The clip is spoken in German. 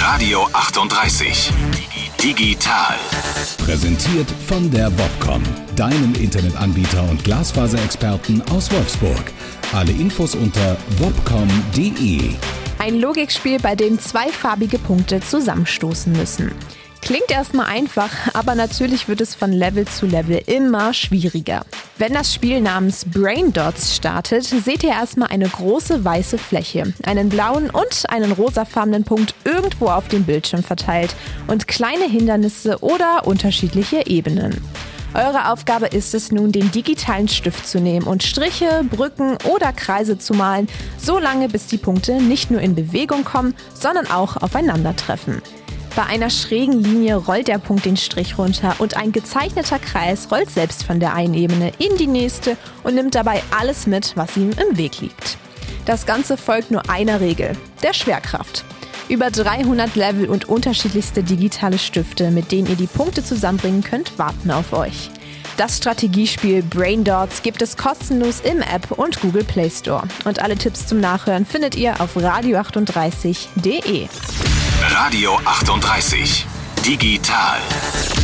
Radio 38. Digital. Präsentiert von der Wobcom, deinem Internetanbieter und Glasfaserexperten aus Wolfsburg. Alle Infos unter wobcom.de. Ein Logikspiel, bei dem zwei farbige Punkte zusammenstoßen müssen. Klingt erstmal einfach, aber natürlich wird es von Level zu Level immer schwieriger. Wenn das Spiel namens Brain Dots startet, seht ihr erstmal eine große weiße Fläche, einen blauen und einen rosafarbenen Punkt irgendwo auf dem Bildschirm verteilt und kleine Hindernisse oder unterschiedliche Ebenen. Eure Aufgabe ist es nun, den digitalen Stift zu nehmen und Striche, Brücken oder Kreise zu malen, so lange bis die Punkte nicht nur in Bewegung kommen, sondern auch aufeinandertreffen. Bei einer schrägen Linie rollt der Punkt den Strich runter und ein gezeichneter Kreis rollt selbst von der einen Ebene in die nächste und nimmt dabei alles mit, was ihm im Weg liegt. Das Ganze folgt nur einer Regel, der Schwerkraft. Über 300 Level und unterschiedlichste digitale Stifte, mit denen ihr die Punkte zusammenbringen könnt, warten auf euch. Das Strategiespiel Brain Dots gibt es kostenlos im App und Google Play Store. Und alle Tipps zum Nachhören findet ihr auf radio38.de. Radio 38. Digital.